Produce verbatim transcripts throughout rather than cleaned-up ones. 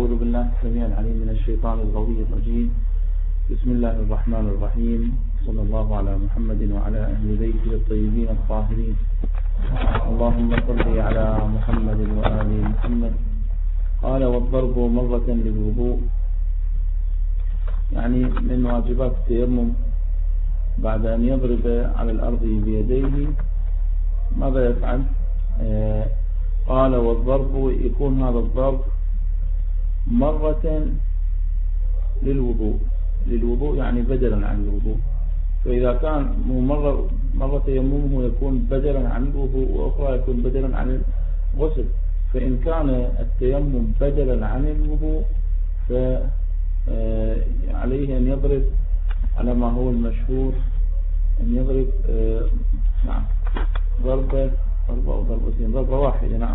أعوذ بالله السميع العليم من الشيطان الغوي الرجيم. بسم الله الرحمن الرحيم، صلى الله على محمد وعلى أهل بيته الطيبين الطاهرين. اللهم صل على محمد وآل محمد. قال والضرب مرة للوضوء، يعني من واجبات التيمم بعد أن يضرب على الأرض بيديه ماذا يفعل؟ آه قال والضرب يكون هذا الضرب مرة للوضوء، للوضوء يعني بدلا عن الوضوء. فإذا كان مرة, مرة تيممه يكون بدلا عن الوضوء وأخرى يكون بدلا عن الغسل. فإن كان التيمم بدلا عن الوضوء فعليه أن يضرب على ما هو المشهور، أن يضرب آه نعم ضربة ضربة أو ضربتين، ضربة واحدة نعم،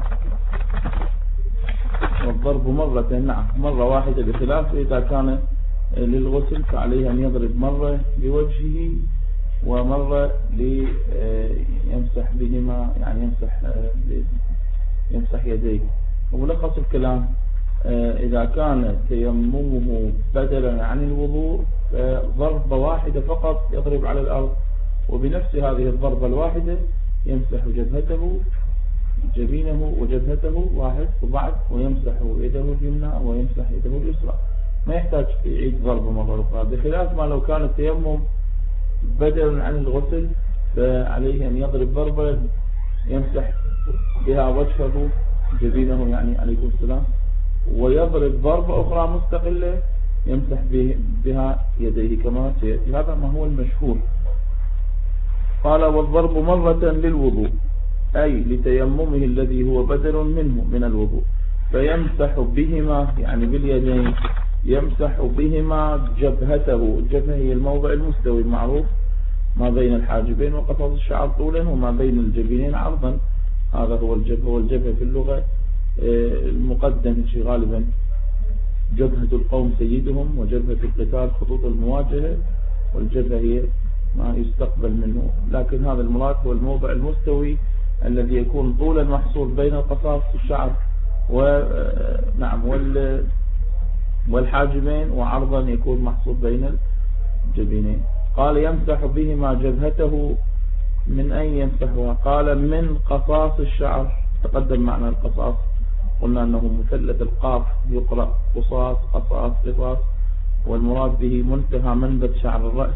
والضرب مرة نعم مرة واحدة، بخلاف إذا كان للغسل فعليه أن يضرب مرة بوجهه ومرة ليمسح بهما، يعني يمسح يمسح يديه. وملخص الكلام إذا كان تيممه بدلا عن الوضوء فضربة واحدة فقط يضرب على الأرض، وبنفس هذه الضربة الواحدة يمسح جبهته جبينه وجبهته واحد وبعد، ويمسح يده اليمنى ويمسح يده اليسرى، ما يحتاج يعيد ضربة مرة أخرى. بخلاف ما لو كان التيمم بدلا عن الغسل فعليه أن يضرب ضربة يمسح بها وجهه جبينه يعني عليكم السلام، ويضرب ضربة أخرى مستقلة يمسح بها يديه كما سيأتي. هذا ما هو المشهور. قال والضرب مرة للوضوء أي لتيممه الذي هو بدل منه من الوضوء، فيمسح بهما يعني باليدين، يمسح بهما جبهته. الجبهة هي الموضع المستوي المعروف ما بين الحاجبين وقصص الشعر طولا وما بين الجبينين عرضا، هذا هو الجبهة. والجبهة في اللغة المقدم شيء غالبا جبهة القوم سيدهم، وجبهة القتال خطوط المواجهة، والجبهة هي ما يستقبل منه، لكن هذا المراد هو الموضع المستوي الذي يكون طولا محصور بين القصاص الشعر ونعم والحاجبين، وعرضا يكون محصور بين الجبينين. قال يمسح بهما جبهته، من أين يمسحها؟ قال من قصاص الشعر. تقدم معنى القصاص، قلنا أنه مثلث القاف يقرأ قصاص قصاص قصاص، والمراد به منتهى منبت شعر الرأس.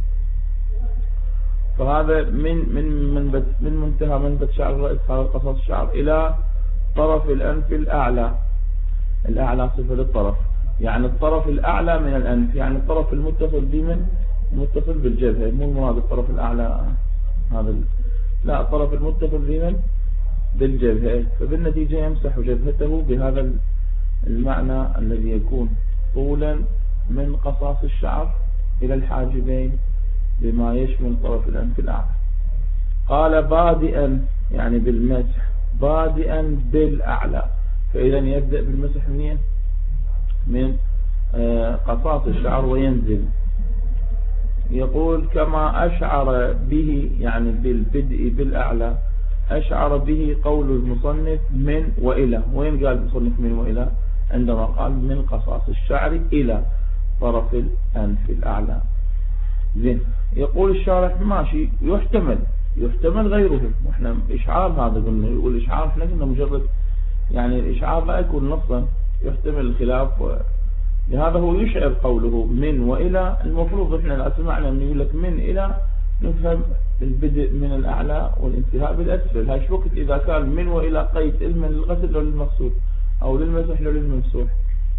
فهذا من من منبت من منتهى منبت شعر الرأس، هذا قصاص الشعر، إلى طرف الأنف الأعلى. الأعلى صفة للطرف، يعني الطرف الأعلى من الأنف، يعني الطرف المتصل بمن متصل بالجبهة، مو المراد الطرف الأعلى هذا، لا الطرف المتصل بمن بالجبهة. فبالنتيجة يمسح جبهته بهذا المعنى الذي يكون طولا من قصاص الشعر إلى الحاجبين بما يشمل طرف الأنف الأعلى. قال بادئا يعني بالمسح، بادئا بالأعلى، فإذا يبدأ بالمسح منين؟ من قصاص الشعر وينزل. يقول كما أشعر به يعني بالبدء بالأعلى، أشعر به قول المصنف من وإلى. وين قال المصنف من وإلى؟ عندما قال من قصاص الشعر إلى طرف الأنف الأعلى. زين. يقول الشارح ماشي، يحتمل يحتمل غيره، واحنا إشعار هذا قلنا، يقول إشعار احنا قلنا مجرد يعني الإشعار لا يكون نصا، يحتمل الخلاف، و... لهذا هو يشعر قوله من وإلى. المفروض احنا لا سمعنا أن يقول لك من إلى نفهم البدء من الأعلى والانتهاء بالأسفل. هاش وقت إذا كان من وإلى قيد إما للغسل أو للمغسول أو للمسح أو للممسوح.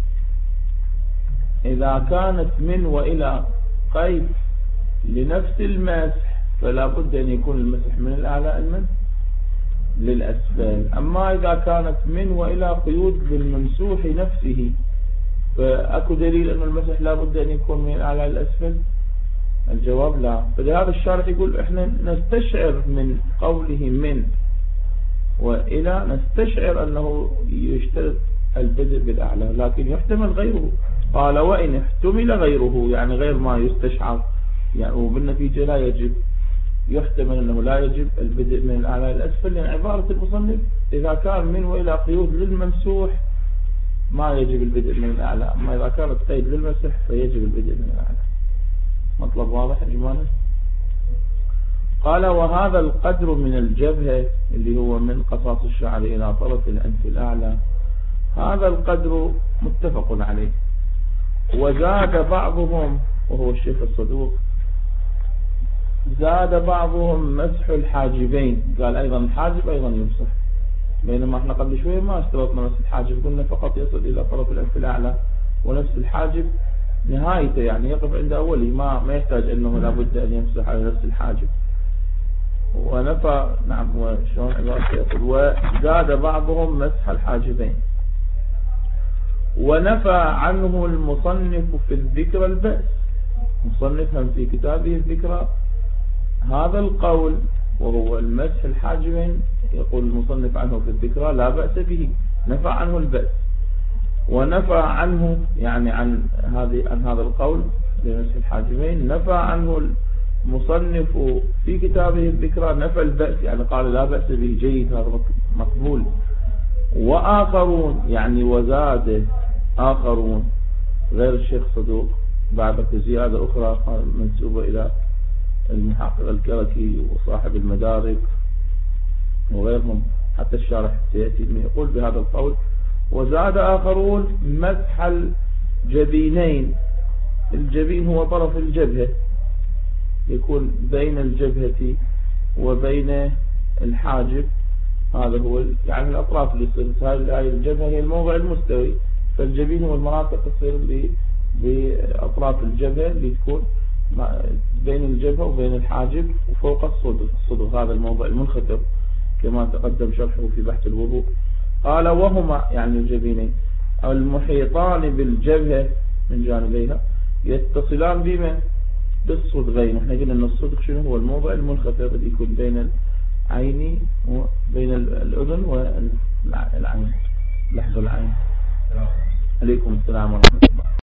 إذا كانت من وإلى قيد لنفس المسح فلا بد أن يكون المسح من الأعلى المن للأسفل. أما إذا كانت من وإلى قيود للممسوح نفسه فأكو دليل أن المسح لا بد أن يكون من الأعلى للأسفل؟ الجواب لا. فلهذا الشارح يقول احنا نستشعر من قوله من وإلى، نستشعر أنه يشترط البدء بالأعلى، لكن يحتمل غيره. قال وإن احتمل غيره يعني غير ما يستشعر، يعني وبالنتيجة لا يجب، يحتمل أنه لا يجب البدء من الأعلى للأسفل، لأن يعني عبارة المصنف إذا كان من وإلى قيود للممسوح ما يجب البدء من الأعلى. أما إذا كانت قيد للمسح فيجب البدء من الأعلى. مطلب واضح إجمالا؟ قال وهذا القدر من الجبهة اللي هو من قصاص الشعر إلى طرف الأنف الأعلى، هذا القدر متفق عليه. وزاد بعضهم، وهو الشيخ الصدوق، زاد بعضهم مسح الحاجبين، قال أيضا الحاجب أيضا يمسح، بينما احنا قبل شوية ما اشترطنا مسح الحاجب، قلنا فقط يصل إلى طرف الأنف الأعلى، ونفس الحاجب نهايته يعني يقف عند أوله، ما ما يحتاج أنه لابد أن يمسح على نفس الحاجب. ونفى نعم وشون وزاد بعضهم مسح الحاجبين. ونفى عنه المصنف في الذكر البأس، مصنفا في كتابه الذكر هذا القول وهو المسح الحاجبين، يقول المصنف عنه في الذكرى لا بأس به، نفى عنه البأس. ونفى عنه يعني عن هذه عن هذا القول بمسح الحاجبين، نفى عنه المصنف في كتابه الذكرى نفى البأس، يعني قال لا بأس به، جيد، هذا مقبول. وآخرون يعني وزاد آخرون غير الشيخ صدوق بعد زيادة أخرى منسوبة إلى المحقق الكركي وصاحب المدارك وغيرهم، حتى الشارح سيأتي يقول بهذا القول. وزاد آخرون مسح الجبينين، الجبين هو طرف الجبهة، يكون بين الجبهة وبين الحاجب، هذا هو يعني الأطراف اللي تصير، هذه الجبهة هي الموضع المستوي، فالجبين هو المناطق تصير بأطراف الجبهة اللي تكون بين الجبهة وبين الحاجب وفوق الصدر، الصدر هذا الموضع المنخفض كما تقدم شرحه في بحث الوضوء. قال وهما يعني الجبينين المحيطان بالجبهة من جانبيها يتصلان بمن؟ بالصدغين. واحنا قلنا ان الصدغ شنو هو؟ الموضع المنخفض اللي يكون بين العين وبين الأذن والعين، لحظ العين. عليكم السلام ورحمة الله.